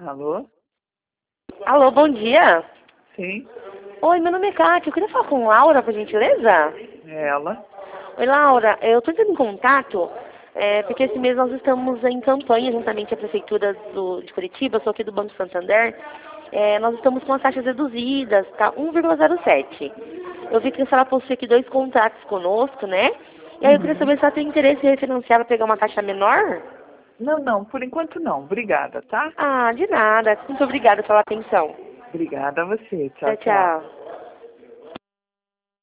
Alô? Alô, bom dia. Sim, Oi, meu nome é Kátia. Eu queria falar com Laura, por gentileza. é ela. Oi, Laura. Eu estou entrando em contato porque esse mês nós estamos em campanha, juntamente à Prefeitura de Curitiba, eu sou aqui do Banco Santander. Nós estamos com as taxas reduzidas, tá? 1,07. Eu vi que a senhora possui aqui 2 contratos conosco, né? E aí eu queria Uhum. saber se ela tem interesse em refinanciar para pegar uma taxa menor? Não, por enquanto não. Obrigada, tá? Ah, de nada. Muito obrigada pela atenção. Obrigada a você. Tchau, Tchau, tchau. tchau.